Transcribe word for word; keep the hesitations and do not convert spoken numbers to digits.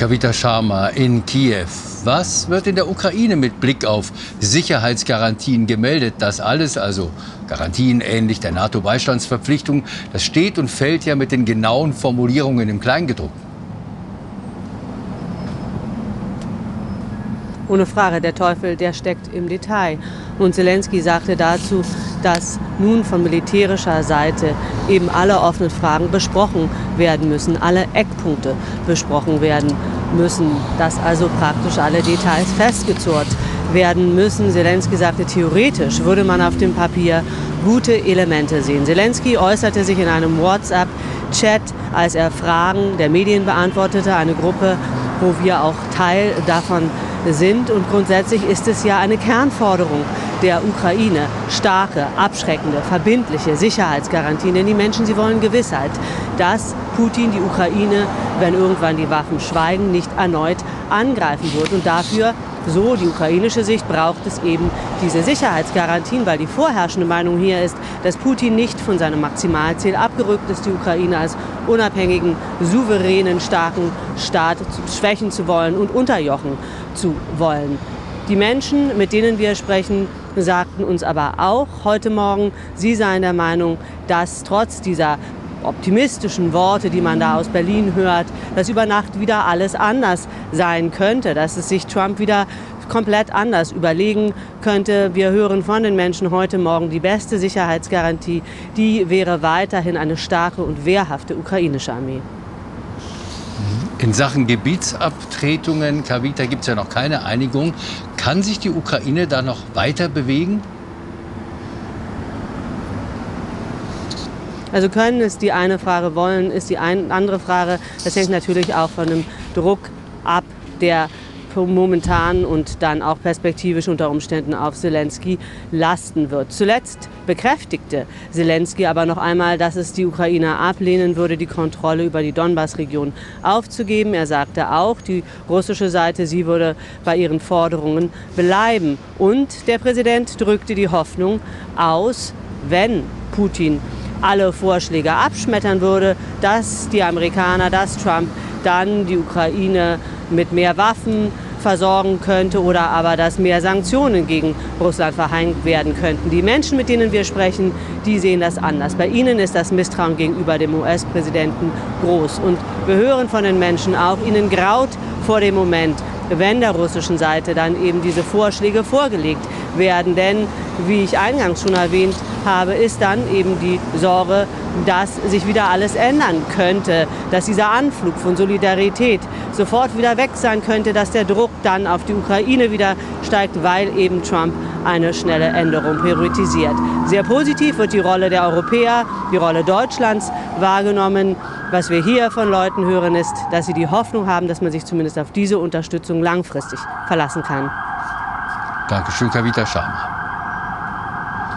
Kavita Sharma in Kiew. Was wird in der Ukraine mit Blick auf Sicherheitsgarantien gemeldet? Das alles, also Garantien ähnlich der NATO-Beistandsverpflichtung, das steht und fällt ja mit den genauen Formulierungen im Kleingedruckten. Ohne Frage, der Teufel, der steckt im Detail. Und Zelensky sagte dazu, dass nun von militärischer Seite eben alle offenen Fragen besprochen werden müssen, alle Eckpunkte besprochen werden müssen, dass also praktisch alle Details festgezurrt werden müssen. Zelensky sagte, theoretisch würde man auf dem Papier gute Elemente sehen. Zelensky äußerte sich in einem WhatsApp-Chat, als er Fragen der Medien beantwortete, eine Gruppe, wo wir auch Teil davon sind. Und grundsätzlich ist es ja eine Kernforderung der Ukraine, starke, abschreckende, verbindliche Sicherheitsgarantien. Denn die Menschen, sie wollen Gewissheit, dass Putin die Ukraine, wenn irgendwann die Waffen schweigen, nicht erneut angreifen wird. Und dafür, so die ukrainische Sicht, braucht es eben diese Sicherheitsgarantien, weil die vorherrschende Meinung hier ist, dass Putin nicht von seinem Maximalziel abgerückt ist, die Ukraine als unabhängigen, souveränen, starken Staat schwächen zu wollen und unterjochen zu wollen. Die Menschen, mit denen wir sprechen, sagten uns aber auch heute Morgen, sie seien der Meinung, dass trotz dieser optimistischen Worte, die man da aus Berlin hört, dass über Nacht wieder alles anders sein könnte, dass es sich Trump wieder komplett anders überlegen könnte. Wir hören von den Menschen heute Morgen, die beste Sicherheitsgarantie, die wäre weiterhin eine starke und wehrhafte ukrainische Armee. In Sachen Gebietsabtretungen, Kavita, gibt es ja noch keine Einigung. Kann sich die Ukraine da noch weiter bewegen? Also können ist die eine Frage, wollen ist die ein, andere Frage. Das hängt natürlich auch von dem Druck ab, der momentan und dann auch perspektivisch unter Umständen auf Zelensky lasten wird. Zuletzt bekräftigte Zelensky aber noch einmal, dass es die Ukraine ablehnen würde, die Kontrolle über die Donbass-Region aufzugeben. Er sagte auch, die russische Seite, sie würde bei ihren Forderungen bleiben. Und der Präsident drückte die Hoffnung aus, wenn Putin alle Vorschläge abschmettern würde, dass die Amerikaner, dass Trump dann die Ukraine mit mehr Waffen versorgen könnte oder aber, dass mehr Sanktionen gegen Russland verhängt werden könnten. Die Menschen, mit denen wir sprechen, die sehen das anders. Bei ihnen ist das Misstrauen gegenüber dem U S-Präsidenten groß. Und wir hören von den Menschen auch, ihnen graut vor dem Moment, wenn der russischen Seite dann eben diese Vorschläge vorgelegt werden. Denn, wie ich eingangs schon erwähnt habe, ist dann eben die Sorge, dass sich wieder alles ändern könnte, dass dieser Anflug von Solidarität sofort wieder weg sein könnte, dass der Druck dann auf die Ukraine wieder steigt, weil eben Trump eine schnelle Änderung priorisiert. Sehr positiv wird die Rolle der Europäer, die Rolle Deutschlands wahrgenommen. Was wir hier von Leuten hören, ist, dass sie die Hoffnung haben, dass man sich zumindest auf diese Unterstützung langfristig verlassen kann. Dankeschön, Kavita Sharma.